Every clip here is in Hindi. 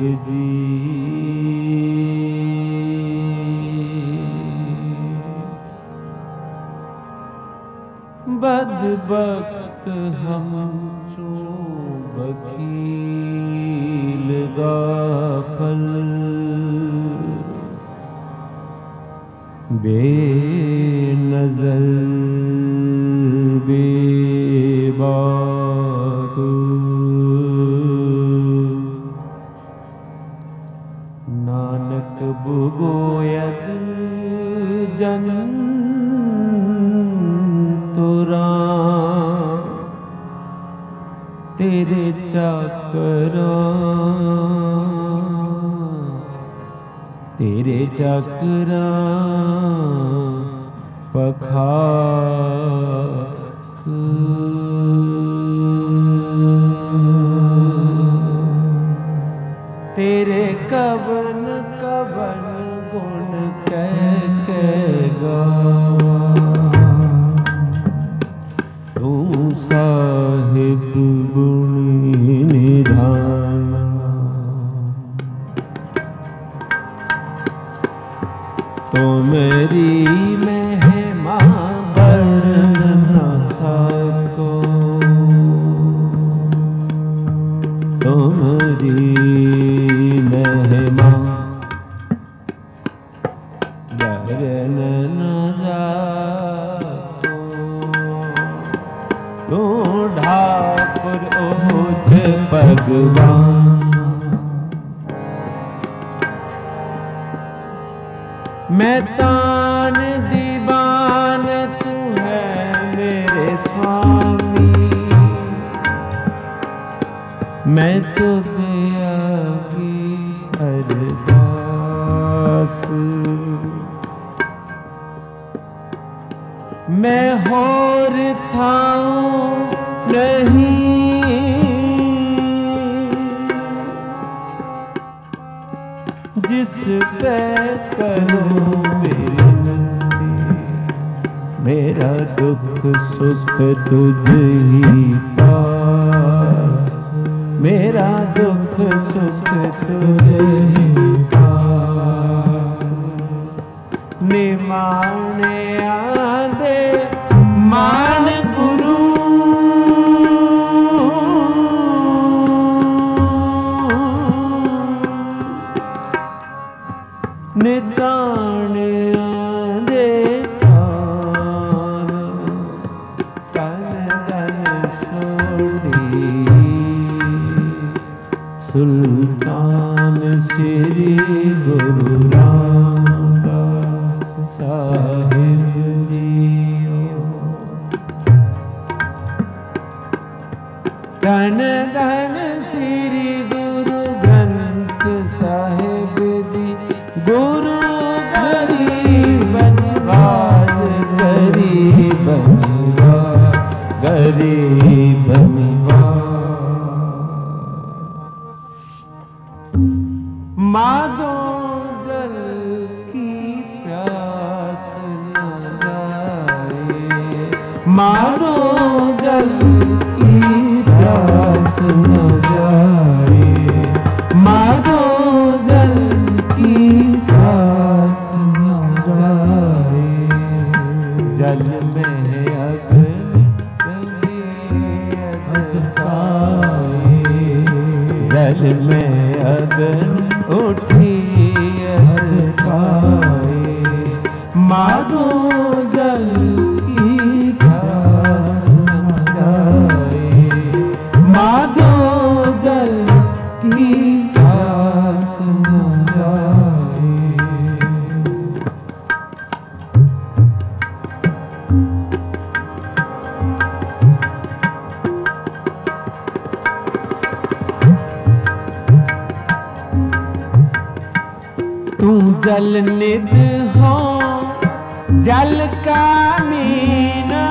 जी। बदबख्त हम चूं बखील गाफल, बेनज़र बेबाक, नानक बुगोयद जन तुरा, तेरे चाकरा तेरे चाकरा पखाक। तेरे कवन कवन गुण कह गावा, तू साहिब गुणी निधान। तो मेरी महिमा वर्णन न सको, तो मेरी महिमा वर्णन न सको। तू ठाकुर ओज भगवान, मैं तान दीवान, तू है मेरे स्वामी। मैं तो गया की अरदास, मैं होर थाऊं नहीं, जिस पे करूं विनती। मेरा दुख सुख तुझ ही पास, मेरा दुख सुख तुझ ही पास। निमाने आदे मान गुरु, निताने आदे कान, तन तन सोड़ी। सुल्तान श्री गुरु रामदास साहिब जियो। धन धन श्री गुरु ग्रंथ साहिब जी। गुरु गरीब निवाज, गरीब निवाज, गरीब निवाज। माधो जल की प्यास न जाए, माधो जल की प्यास न जाए, माधो जल की प्यास न जाए। जल में अग्नि जल में अग्नि उठी अरकाए। माधो जल की प्यास न जाए, माधो जल की प्यास न जाए। तू जल निध हो जल का मीना,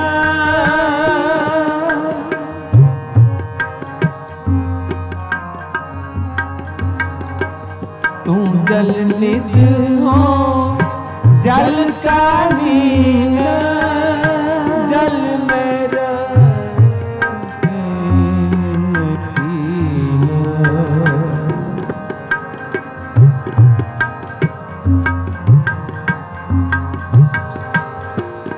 तू जल निध हो जल का मीना। जल मेरा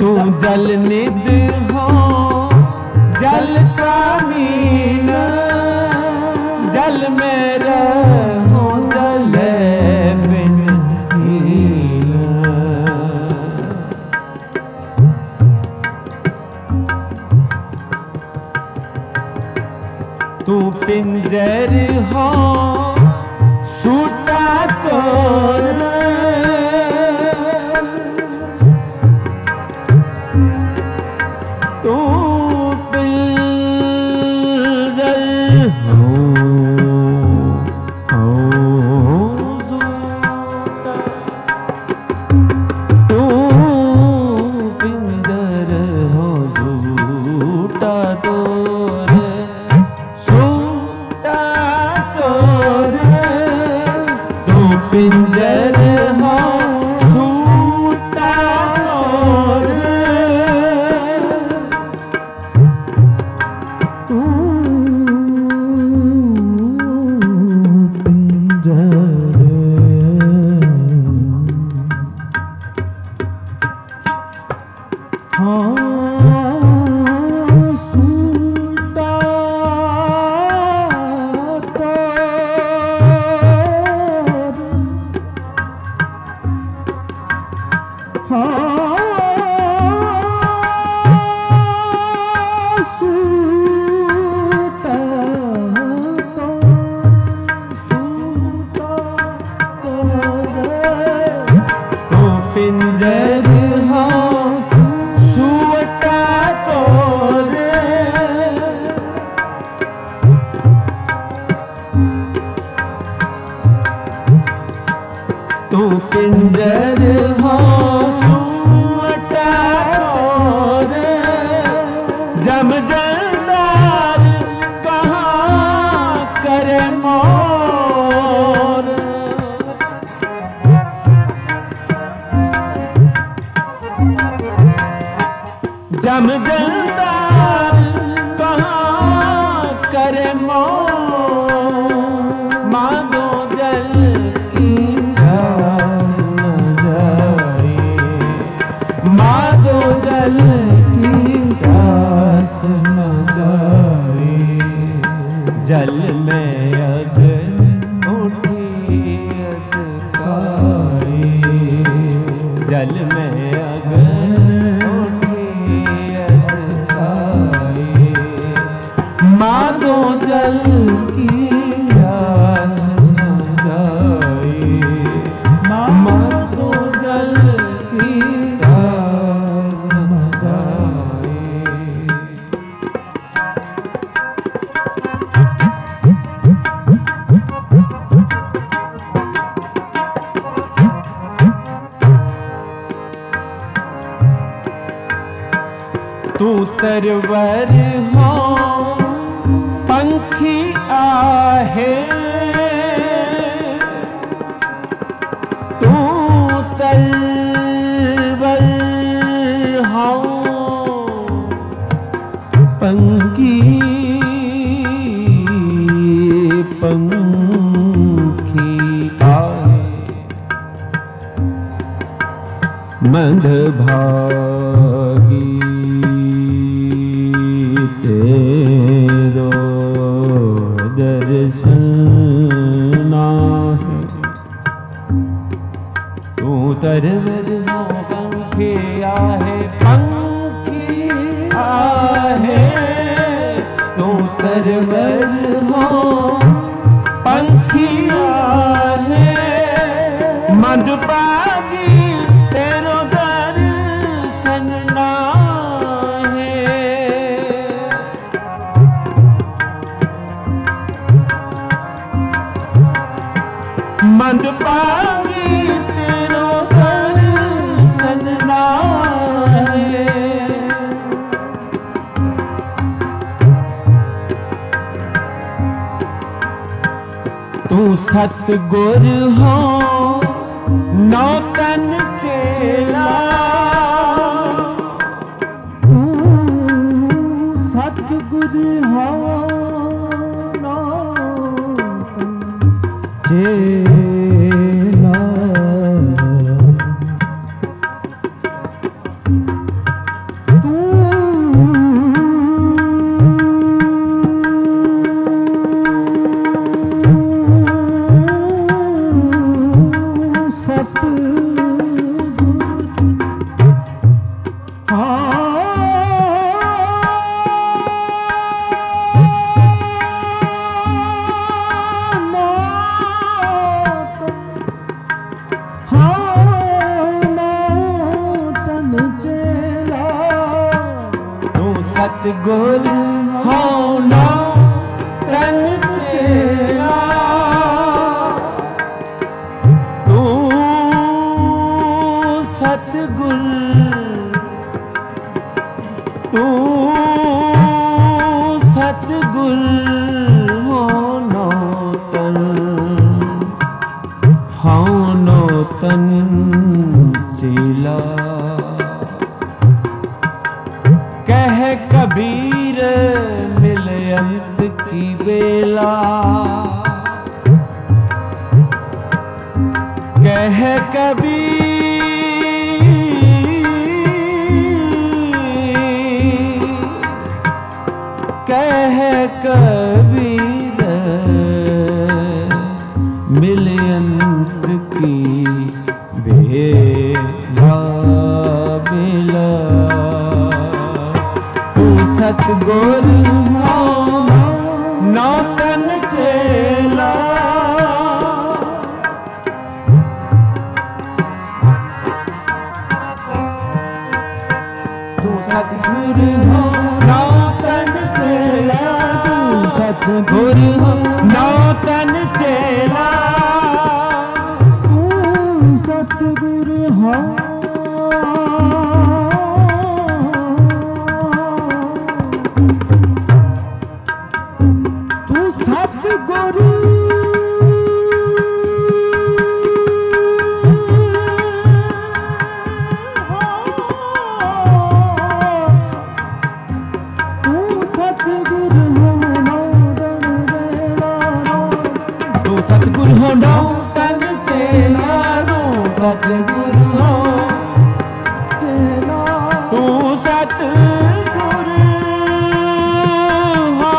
तू जल निध हो जल का मीना, जल में रहो जल बिन हीना। तू पिंजर हो सूटा तोर, तू पिंजर हो सूटा, तू पिंजर हो सूटा तोर, पिंजर हो सूटा तोर, तू पिंजर हाँ सूटा पिंजर हो सूटा तोर, तू पिंजर हो सूटा तोर, जम जलदार कहाँ करे मोर, जम जलदार कहाँ करे मोर, मांगो जल की प्यास न जाए, मांगो जल की प्यास न जाए। जल में अगर उठी अधकारी, जल में अगर मांगो जल की प्यास न जाए, मांगो जल की प्यास न जाए। तू तरवर हो पंखी आहे, तू तरवर हो पंखी पंखी आहे, मंदभागी तेरो दर्शन आहे, तू तरवर हो पंखी आहे, पंखी आहे, तू तरवर हो पंखी आहे, मंदभागी तेरो दर्शन नाहे, मंदभागी तेरो दर्शन नाहे। तू सतगुर हो नौतन चेला, तू सतगुर हो नौतन चेला, सतगुर होना तन चेला तू सतगुर तू सतगुर होना तन होना तन चेला कह कबीर मिल अंत की बेला कह कबीर मिल अंत की बेला बेला सतगुर नौ तन चेला तू सतगुर हो नौ तन चेला तू सतगुर हो नौ तन चेला तू सतगुर हो सतगुर हो नौ तन चेला सतगुर हो चेला तू सतगुर हो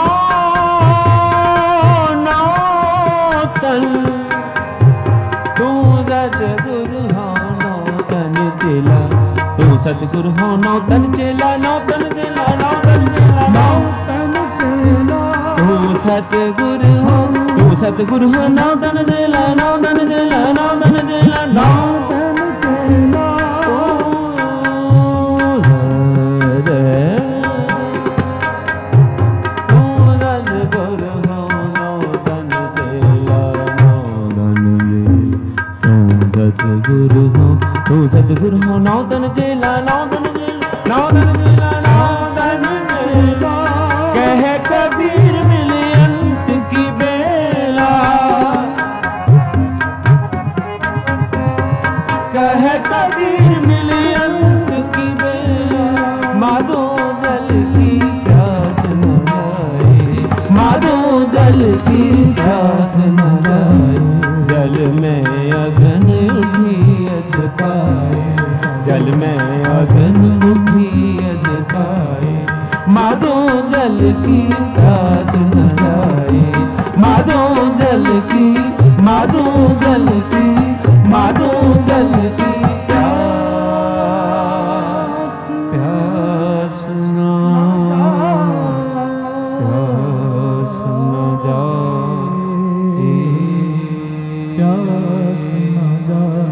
नौ तन तू सतगुर हो नौ तन चेला तू सतगुर हो नौ तन चेला नौ तन चेला नौ तन चेला नौ तन चेला तू सतगुर हो सतगुर हो नौ तन चेला नौ तन चेला नौ तन चेला नौ तन चेला तू सतगुर हो नौ तन चेला नौ तन चेला नौ तन चेला नौ तन चेला कह कबीर मिले अंत की बेला कह कबीर मिले अंत की बेला माधो जल की प्यास न जाए माधो जल की प्यास न जाए जल में अगन उठी अधकाए जल में अगन उठी अधकाए माधो जल की प्यास न जाए माधो जल की माधो जल की माधो जल की प्यास प्यास न जाए प्यास न जाए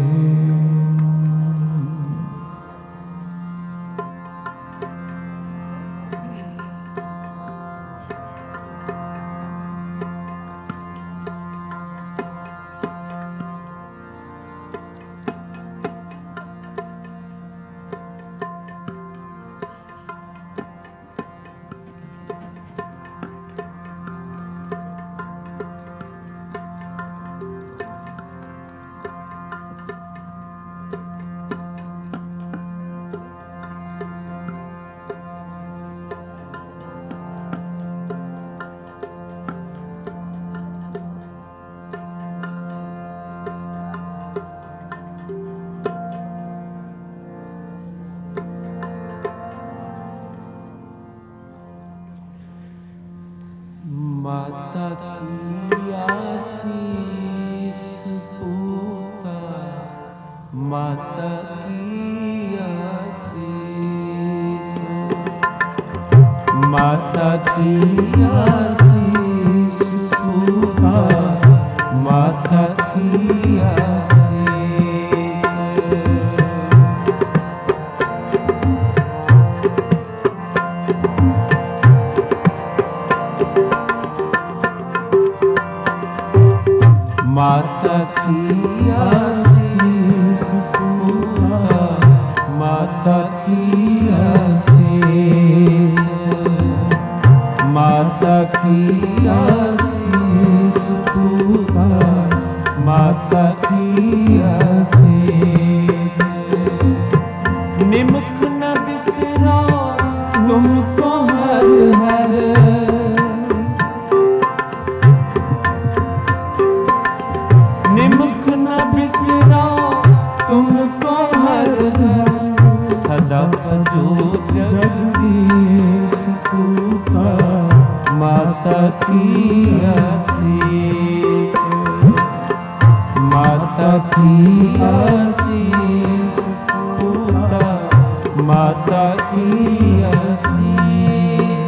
माता की आशीष पूता माता की आशीष माता की आशीष पुकार, माता की आशीष। माता की आशीष पुकार, माता की आशीष, माता की आशीष पुकार, माता की आशीष। निमुख न बिसरा तुमको हर हर, निमुख न बिसरा तुमको हर हर, सदा जो जगदीश पुकार, माता की आशीष, माता की आशीष पुकार, माता की आशीष।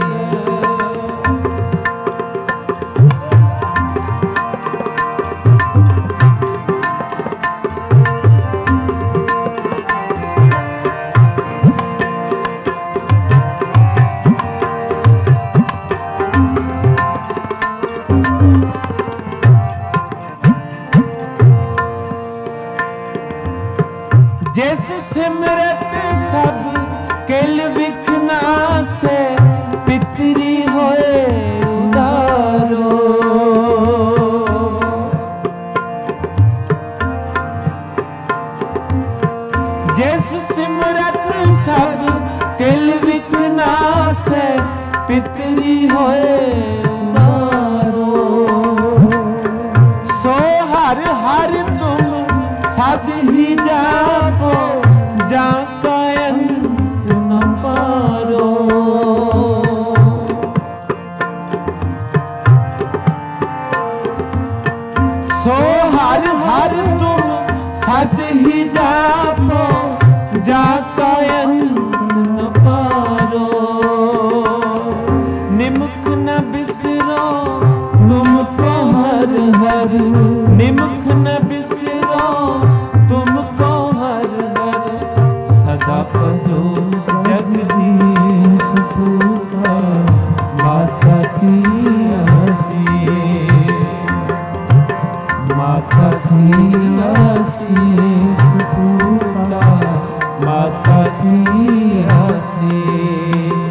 जैसु सिमरत सब केल विघ्ना से, पितरी होए उदारो। जैसु सिमरत सब केल विघ्ना से, पितरी होए उदारो। सो हर हर तुम सब ही जापो, जाका अंत न पारो। सो हर हर तुम सद ही जापो, जाका अंत न पारो। निमुख न बिसरो तुमको हर हर, निमुख न बिसरो तुमको हर हर, सदा जो जगदीश पुकार, माता की आशीष, माता की आशीष पुकार, माता की आशीष।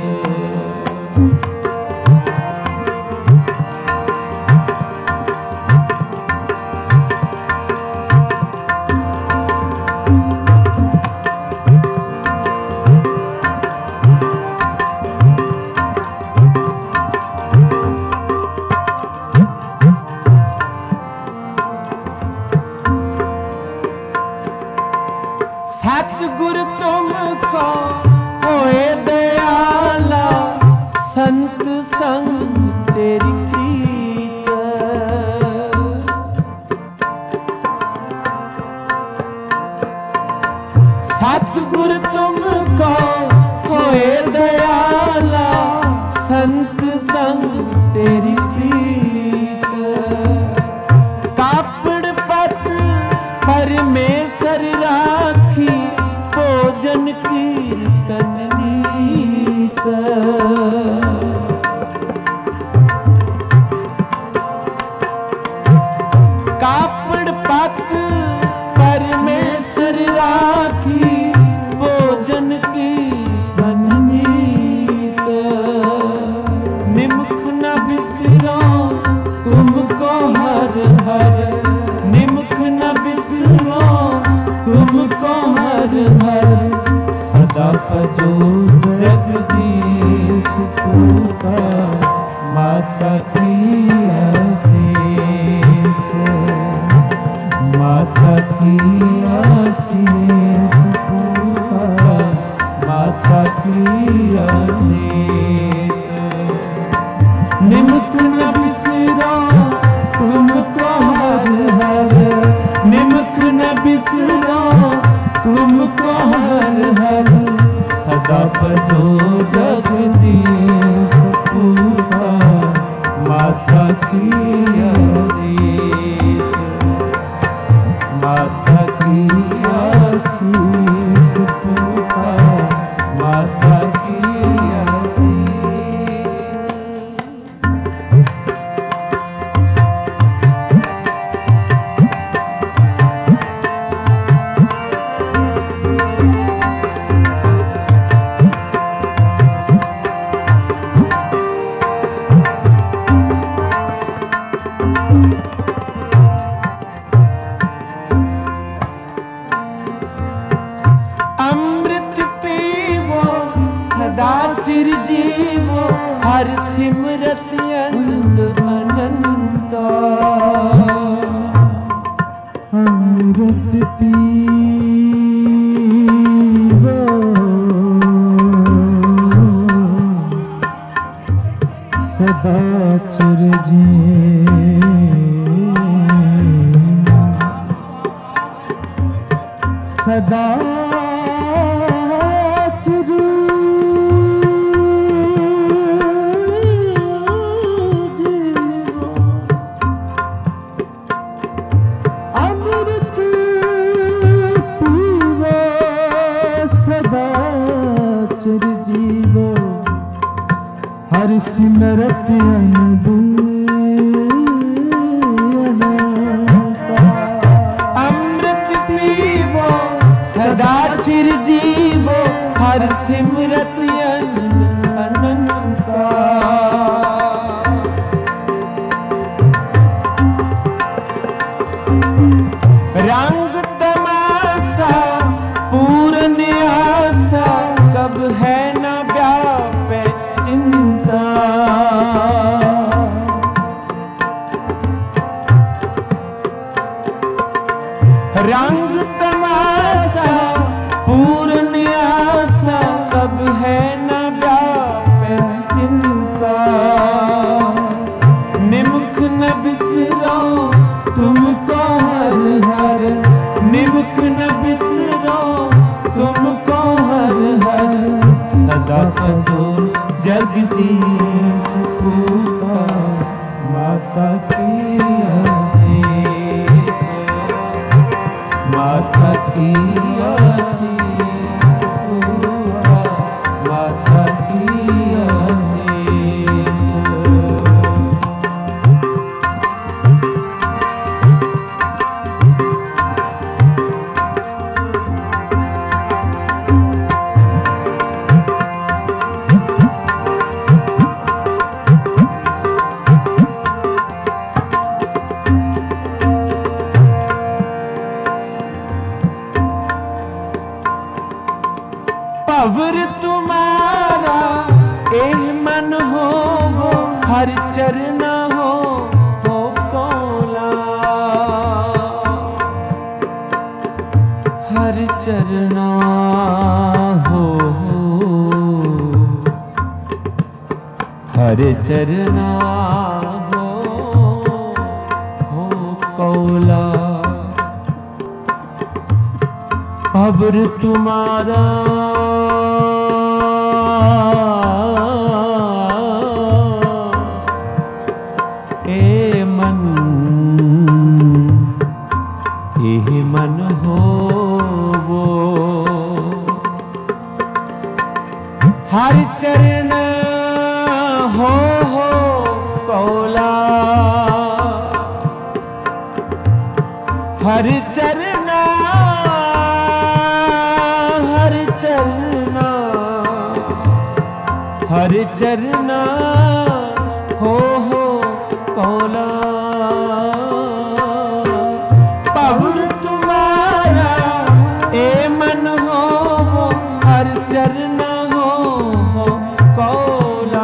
सतगुर तुमको होए दयाला, संत संग तेरी प्रीत। सतगुर तुमको होए दयाला, संत संग तेरी प्रीत। कापड़ पत परमेश्वर राखी, भोजन कीर्तन नीत। कापड़ पत परमेश्वर राखी, भोजन कीर्तन नीत। निमुख न बिसरो तुमको हर हर, निमुख न बिसरो तुमको हर हर, सदा जो जगदीश पुकार, माता की आशीष, माता की आशीष पुकार, माता की आशीष। निमुख न बिसरो तुमको हर हर, निमुख न बिसरो तुमको हर हर, सदा भजो जगदीश पूता माता की आशीष, माता की आशीष पूता माता की आशीष। चिरजीवो हर सिमरत अनंत अनंता, अमृत पीवो सदा चिरजीव, सदा हर सिमरत अमृत पीवो सदा चिरजीवो हर सिमरत अनंता। रंग तमाशा पूर्ण आशा कब है न व्यापे चिंता, रंग तमाशा पूर्ण आशा कब है न व्यापे चिंता। निमुख न बिसरो तुमको हर हर, निमुख न बिसरो तुमको हर हर, सदा भजो जगदीश पूता माता की आशीष, माता की आशीष पूता माता की आशीष। पवर तुम्हारा एक मन हो वो हर चरना हो वो कौला, हर चरना हो हर चरना हो कौला। पवर तुम्हारा मन हो वो हर चरण हो कौला, हर चरण हर चरण हर चरण हो कौला। पवर तुम्हारा ए मन हो हर चरण हो कौला।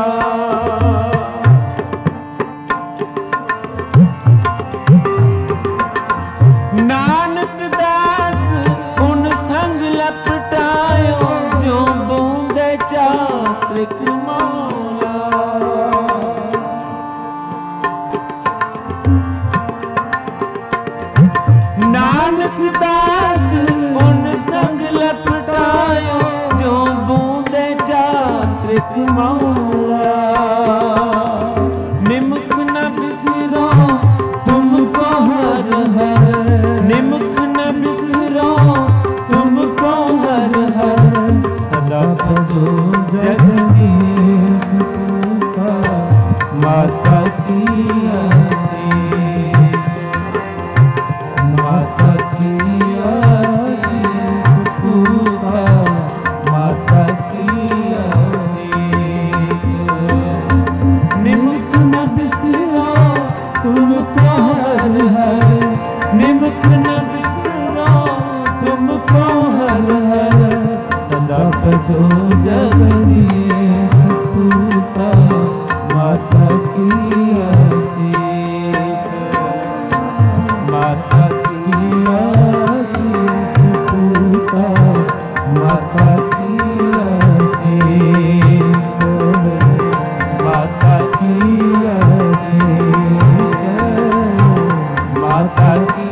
नानक दास उन संग लपटायो जो बूंदे चात्रिक मौला। नानक दास उन संग लपटायो जो बूंदे एक मौला। निमुख न बिसरो तुमको हर हर, निमुख न बिसरो तुमको हर हर। सदा भजो जगदीश सुता माता की आशीष, माता की आशीष पूता माता की आशीष। निमुख न बिसरो तुमको हर हर, निमुख न बिसरो तुमको हर हर। सदा भजो जगदीश सुता माता की आशीष, माता की आशीष पूता माता की आशीष, माता की आशीष, माता की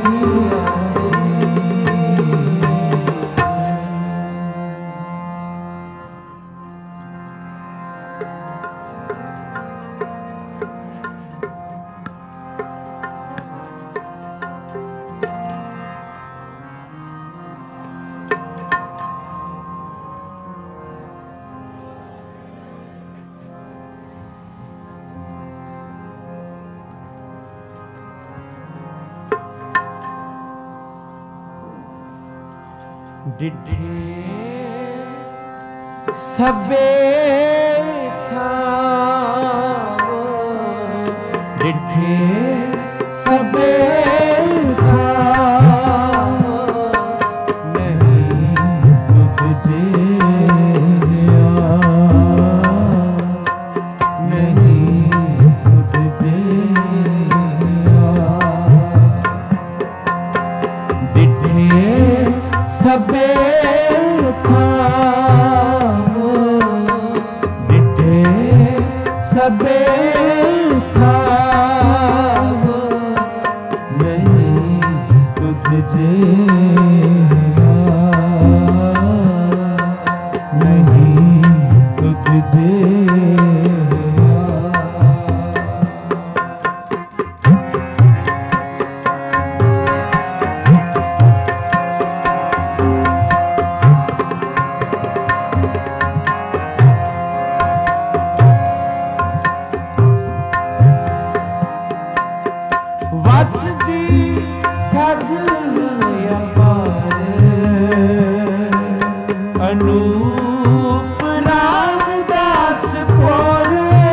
डिठे सबे थावो, डिठे सबे थावो, नहीं तुझे नहीं तुझे डिठे सबे थावो, डिठे सबे थावो, नहीं तुझे नहीं तुझे अनूप रामदास पोरे,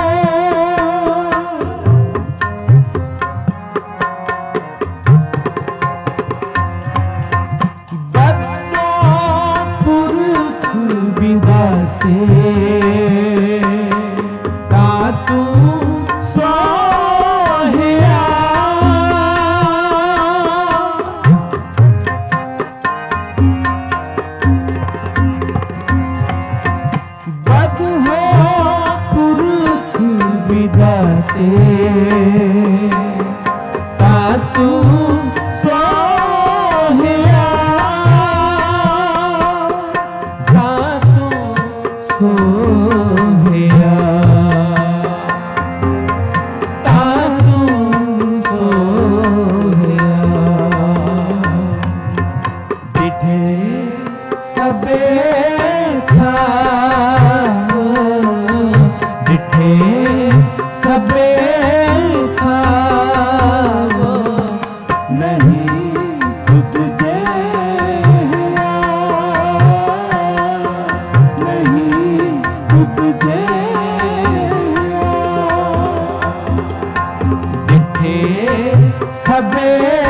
बद्दो पुरख विदाते तातू स्वाहिया। विदाते तातू सोहिया, तातू सोहिया, तातू सोहिया। डिठे सबे थावो, डिठे सबे थावो, नहीं तुझे नहीं तुझे। डिठे सबे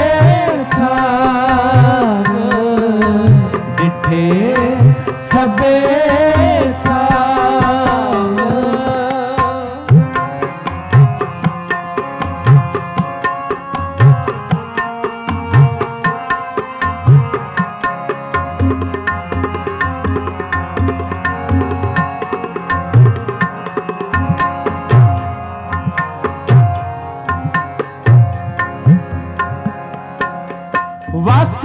थावो, डिठे सबे थावो।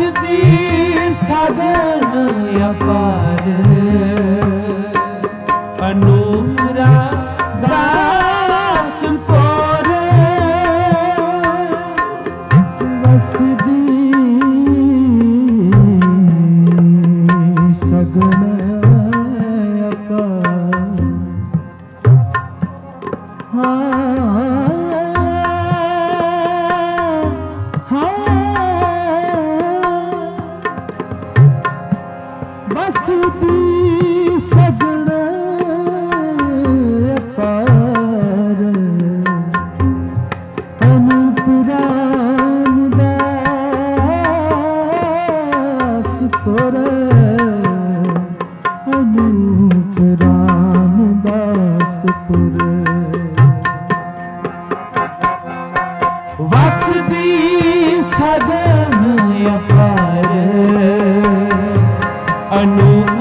वसदी सदन अपार अनूप रामदास पोरे वसदी सगुण अपार। वसदी सगुण अपार अनूप रामदास पुरे अनूप रामदास पुरे। वसदी सगुण अपार अनूप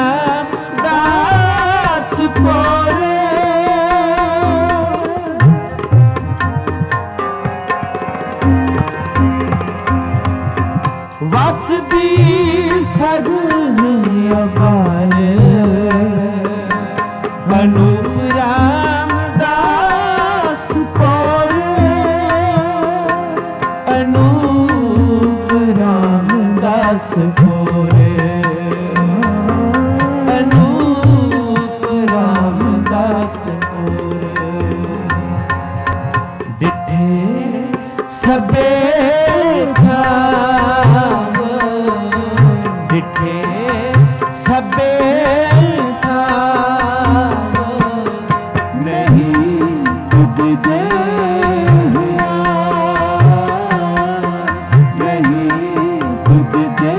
रामदास पोरे वसदी सगुण अपार अनूप रामदास पोरे अनूप रामदास पोरे अनूप रामदास पोरे। डिठे सबे ठाव डिठे सबे ठाव नहीं तुझे नहीं तुझे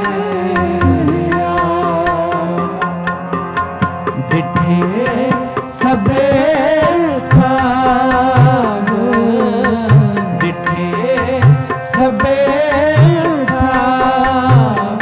डिठे सबे ठाव डिठे सबे ठाव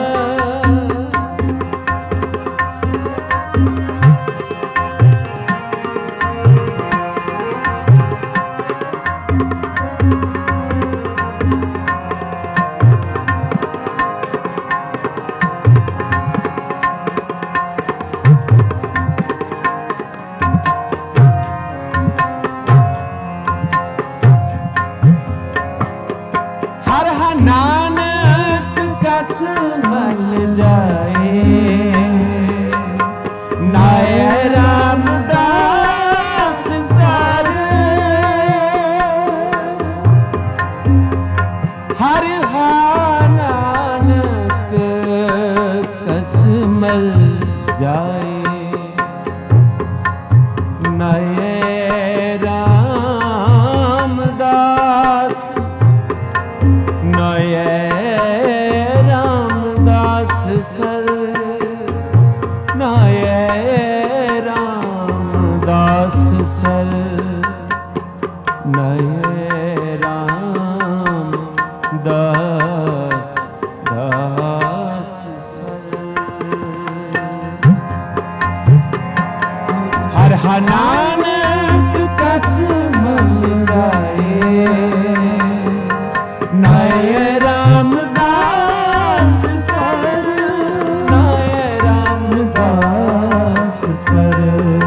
हर नानक कस मल जाए नाय रामदास सर हर नानक कस मल जाए नाय रामदास नय रामदास सर नय रामदास सर नय रामदास दास सर। हर नानक कस मल जाए नाय रामदास सर नाय रामदास सर